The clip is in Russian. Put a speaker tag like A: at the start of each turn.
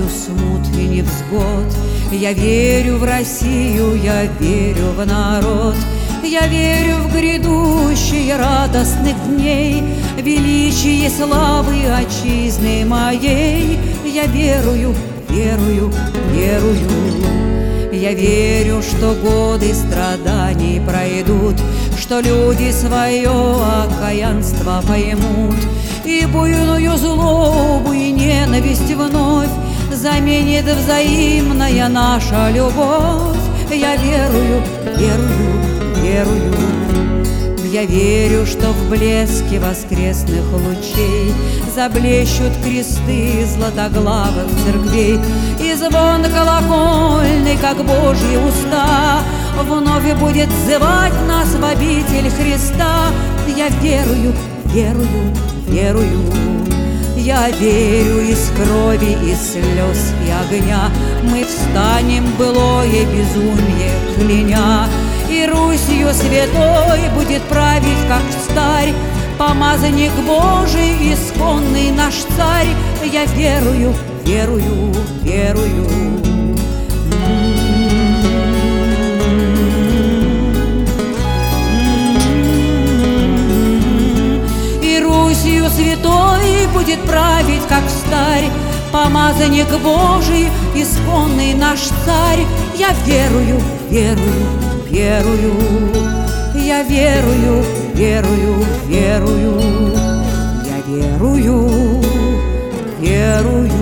A: смут и невзгод. Я верю в Россию, я верю в народ, я верю в грядущие радостных дней, величие славы отчизны моей. Я верую, верую, верую. Я верю, что годы страданий пройдут, что люди свое окаянство поймут, и буйную злобу и ненависть вновь заменит взаимная наша любовь. Я верую, верую, верую. Я верю, что в блеске воскресных лучей заблещут кресты златоглавых церквей, и звон колокольный, как Божьи уста, вновь будет зывать нас в обитель Христа. Я верую, верую, верую. Я верю, из крови, из слез и огня мы встанем былое безумие кляня, и Русью святой будет править, как царь, помазанник Божий, исконный наш царь. Я верую, верую, верую. И Русью святой будет править, как царь, помазанник Божий, исконный наш царь. Я верую, верую, верую. Я верую, верую, верую. Я верую, верую.